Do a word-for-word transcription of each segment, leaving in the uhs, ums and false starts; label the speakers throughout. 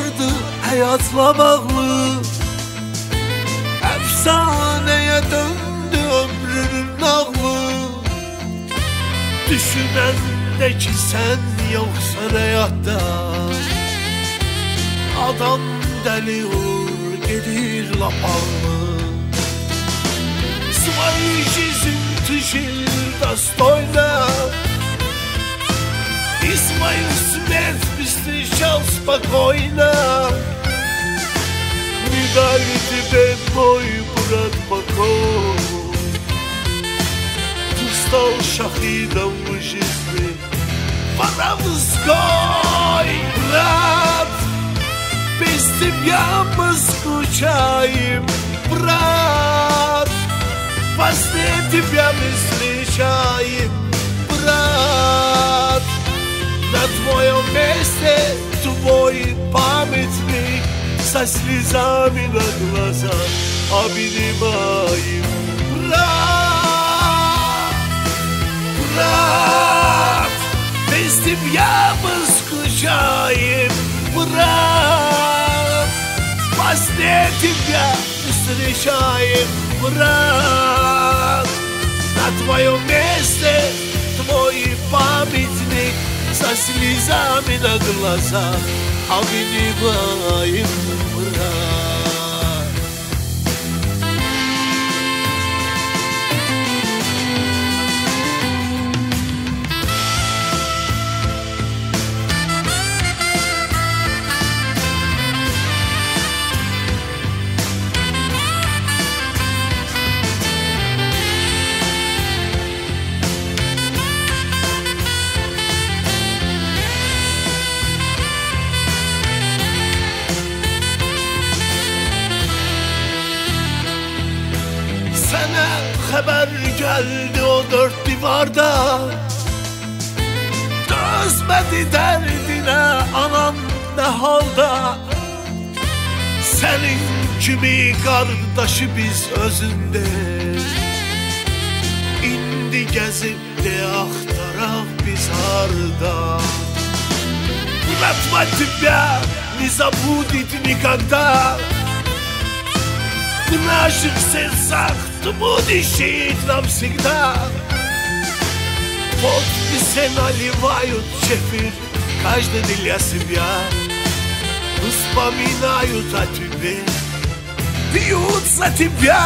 Speaker 1: vardı hayatla bağlı. Efsaneye döndü ömrünün nağlı. Düşünen de ki sen yoksan hayatta, adam deli olur gelir lapallı. Своей жизнью жил достойно, и свою смерть встречал спокойно. Не дали тебе, мой брат, покой. Ты стал шахидом в жизни воровской. Брат, без тебя мы скучаем, брат. Во сне тебя мы встречаем, брат. На твоем месте твой памятник со слезами на глазах обнимаем, брат. Брат, без тебя мы скучаем, брат. Во сне тебя встречаем, брат. На твоем месте твой памятник со слезами на глазах обнимаем, брат. Sana haber geldi o dört divarda, dözmedi derdine anan ne halda. Senin gibi kardeşi biz özünde, indi gezip de axtarak biz harda. Bratva тебя не забудет никогда. В наших сердцах ты будешь жить навсегда. Вот все наливают чефир, каждый для себя. Вспоминают о тебе, пьют за тебя.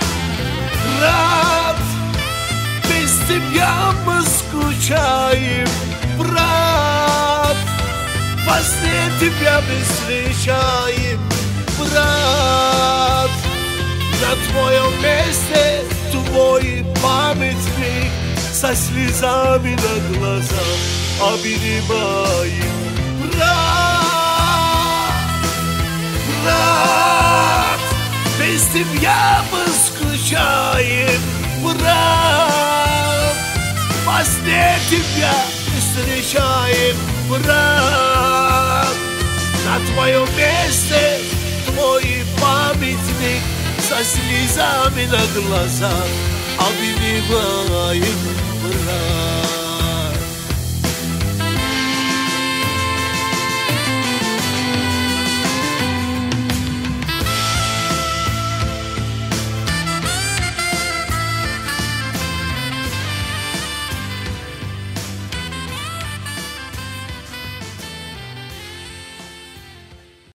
Speaker 1: Брат, без тебя мы скучаем, брат. Во сне тебя мы встречаем, брат. На твоем месте твой памятник со слезами на глазах обнимаем, брат. Брат, без тебя мы скучаем, брат. Во сне тебя встречаем, брат. На твоем месте твой памятник со слезами на глазах обнимаем, брат.